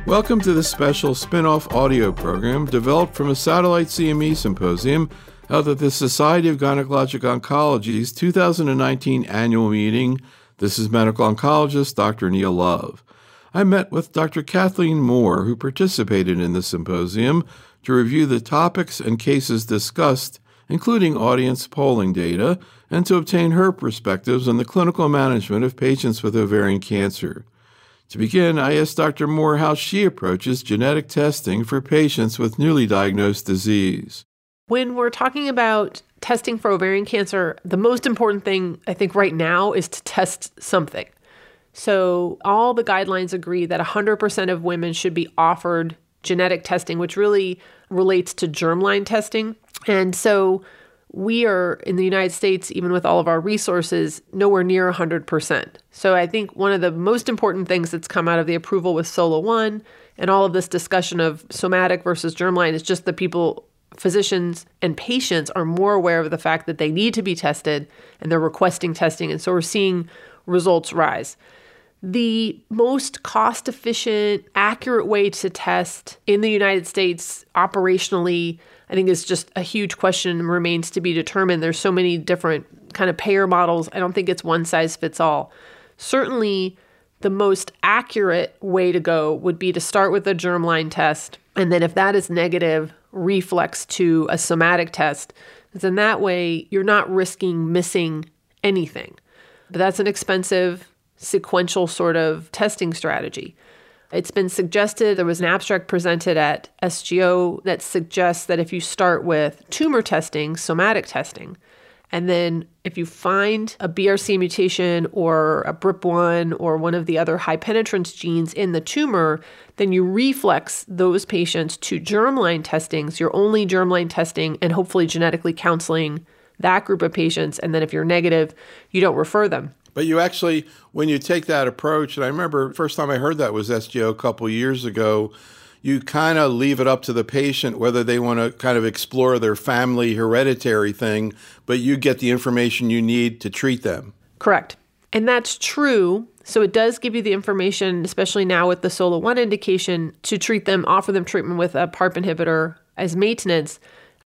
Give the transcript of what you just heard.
Welcome to this special spin-off audio program developed from a satellite CME symposium held at the Society of Gynecologic Oncology's 2019 annual meeting. This is medical oncologist Dr. Neil Love. I met with Dr. Kathleen Moore, who participated in the symposium, to review the topics and cases discussed, including audience polling data, and to obtain her perspectives on the clinical management of patients with ovarian cancer. To begin, I asked Dr. Moore how she approaches genetic testing for patients with newly diagnosed disease. When we're talking about testing for ovarian cancer, the most important thing, I think, right now is to test something. So all the guidelines agree that 100% of women should be offered genetic testing, which really relates to germline testing. And so we are, in the United States, even with all of our resources, nowhere near 100%. So I think one of the most important things that's come out of the approval with SOLO-1 and all of this discussion of somatic versus germline is just that people, physicians and patients, are more aware of the fact that they need to be tested and they're requesting testing. And so we're seeing results rise. The most cost-efficient, accurate way to test in the United States operationally, I think, is just a huge question and remains to be determined. There's so many different kind of payer models. I don't think it's one size fits all. Certainly, the most accurate way to go would be to start with a germline test, and then if that is negative, reflex to a somatic test. Because in that way, you're not risking missing anything. But that's an expensive, sequential sort of testing strategy. It's been suggested, there was an abstract presented at SGO that suggests that if you start with tumor testing, somatic testing, and then if you find a BRCA mutation or a BRIP1 or one of the other high penetrance genes in the tumor, then you reflex those patients to germline testing. So you're only germline testing and hopefully genetically counseling that group of patients. And then if you're negative, you don't refer them. But you actually, when you take that approach, and I remember the first time I heard that was SGO a couple years ago, you kind of leave it up to the patient whether they want to kind of explore their family hereditary thing, but you get the information you need to treat them. Correct. And that's true. So it does give you the information, especially now with the SOLO-1 indication, to treat them, offer them treatment with a PARP inhibitor as maintenance.